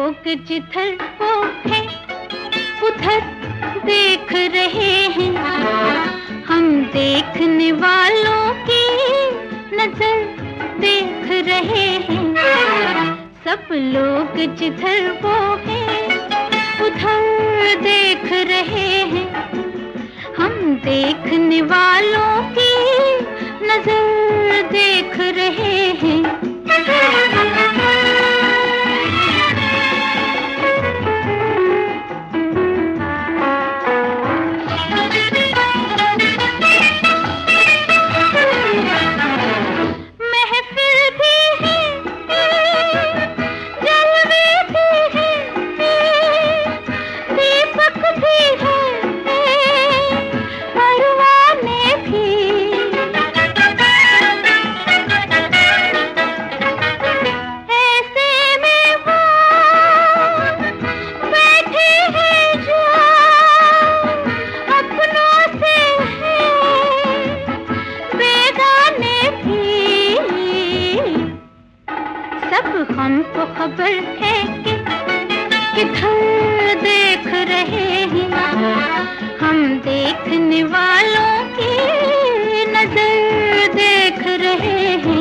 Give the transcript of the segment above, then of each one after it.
लोग जिधर वो है उधर देख रहे हैं, हम देखने वालों की नजर देख रहे हैं। सब लोग जिधर वो है उधर देख रहे हैं, हम देखने वालों की नजर देख रहे हैं। हमको खबर है कि किधर देख रहे हैं, हम देखने वालों की नजर देख रहे हैं।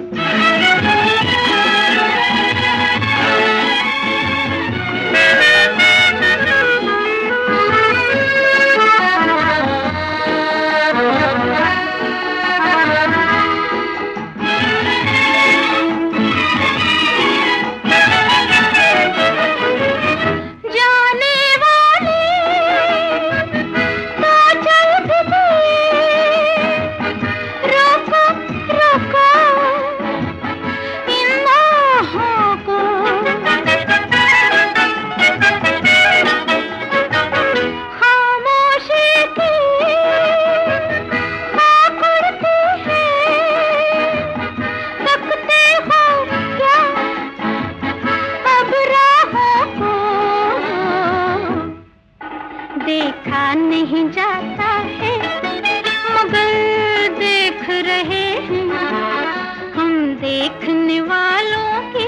देखा नहीं जाता है मगर देख रहे हैं, हम देखने वालों की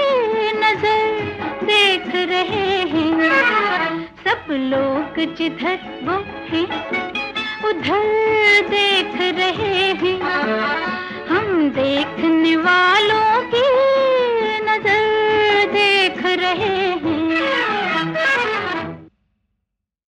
नजर देख रहे हैं। सब लोग जिधर वो है उधर देख रहे